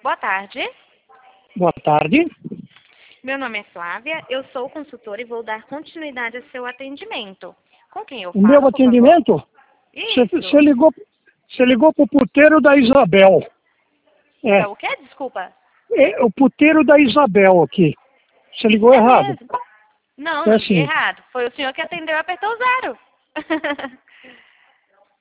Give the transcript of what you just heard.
Boa tarde. Boa tarde. Meu nome é Flávia, eu sou consultora e vou dar continuidade ao seu atendimento. Com quem eu O falo, meu por atendimento? favor? Isso. Você ligou pro puteiro da Isabel. É, Tá o quê? Desculpa. é o puteiro da Isabel aqui. Você ligou É errado. mesmo? Não, É não liguei assim. errado. Foi o senhor que atendeu e apertou o 0.